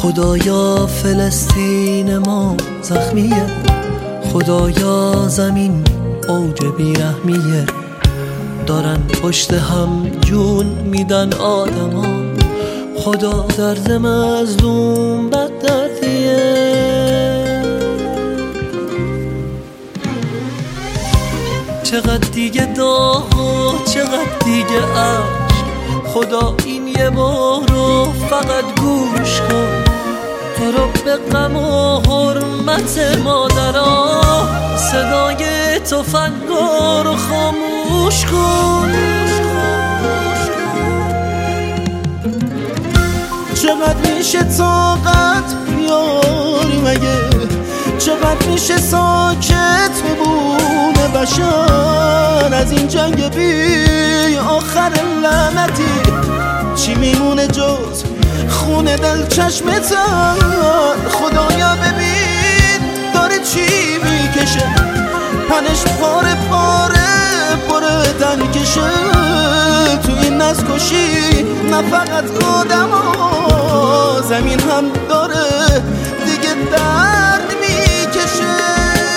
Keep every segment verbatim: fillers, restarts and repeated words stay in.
خدایا فلسطین ما زخمیه، خدایا زمین اوج بیرحمیه، دارن پشت هم جون میدن آدما، خدا درد مظلوم بد دردیه. چقدر دیگه داغ و چقدر دیگه عشق، خدا این یه بار رو فقط گوش کن، تو رو به غم و حرمت مادرها، صدای تفنگا رو خاموش کن. چقدر میشه طاقت بیاری مگه، چقدر میشه ساکت بمونه بشر از این جنگ بی آخر لعنتی؟ چی میمونه جز خون دل چشمتن؟ خدایا ببین داره چی میکشه، پنش پاره پاره پاره تن کشه تو این نسکشی، نه فقط آدم ها زمین هم داره دیگه درد میکشه.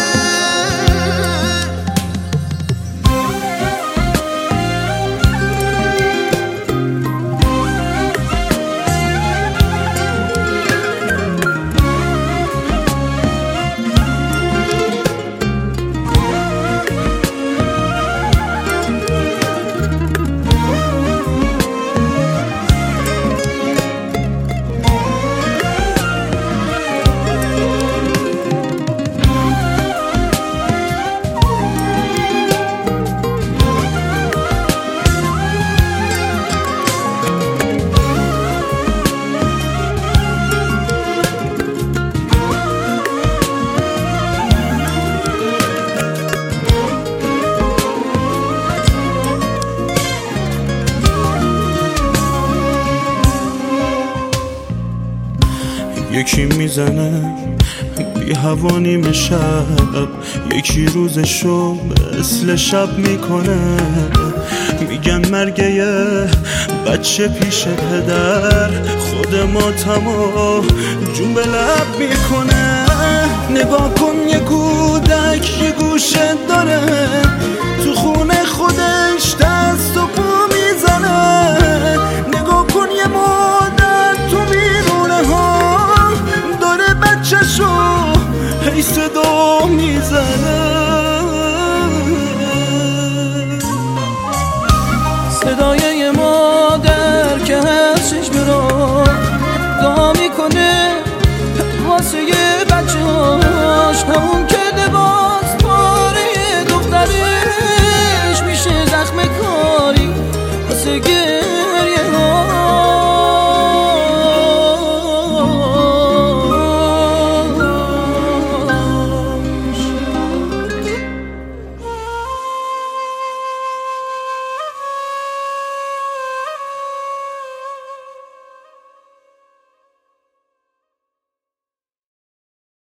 یکی میزنه بی هوا نیمه شب، یکی روزشو مثل شب میکنه، میگن مرگ یه بچه پیش پدر خود ماتمو جون به لب میکنه. نگاه کن یه کودک یه گوشه داره تو خونه خودش دست و پا میزنه، نگاه کن یه مادر تو بیرونه ها چشو هی صدا میزنه، صدای